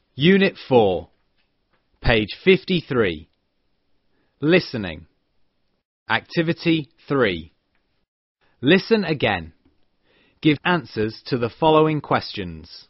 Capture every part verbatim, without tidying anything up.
Unit four, page fifty-three. Listening. Activity three. Listen again. Give answers to the following questions.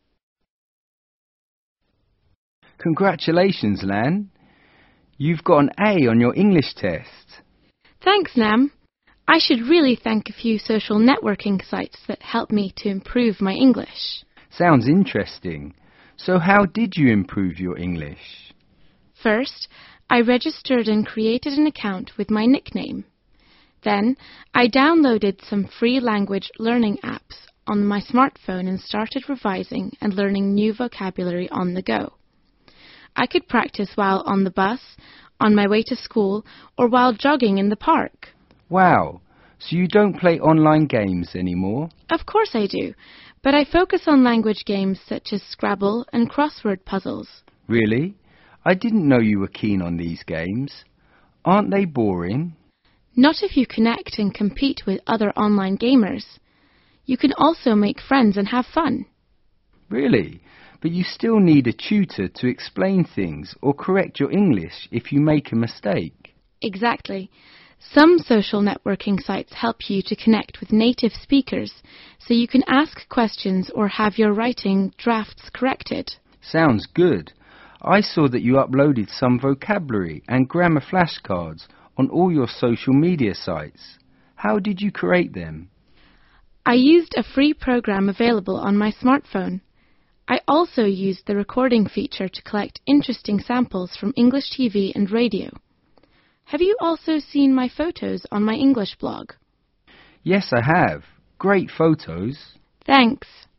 Congratulations, Lan. You've got an A on your English test. Thanks, Nam. I should really thank a few social networking sites that helped me to improve my English. Sounds interesting. So how did you improve your English? First, I registered and created an account with my nickname. Then, I downloaded some free language learning apps on my smartphone and started revising and learning new vocabulary on the go. I could practice while on the bus, on my way to school, or while jogging in the park. Wow, so you don't play online games anymore? Of course I do, but I focus on language games such as Scrabble and crossword puzzles. Really? I didn't know you were keen on these games. Aren't they boring? Not if you connect and compete with other online gamers. You can also make friends and have fun. Really? But you still need a tutor to explain things or correct your English if you make a mistake. Exactly. Some social networking sites help you to connect with native speakers, so you can ask questions or have your writing drafts corrected. Sounds good. I saw that you uploaded some vocabulary and grammar flashcards on all your social media sites. How did you create them? I used a free program available on my smartphone. I also used the recording feature to collect interesting samples from English T V and radio. Have you also seen my photos on my English blog? Yes, I have. Great photos. Thanks.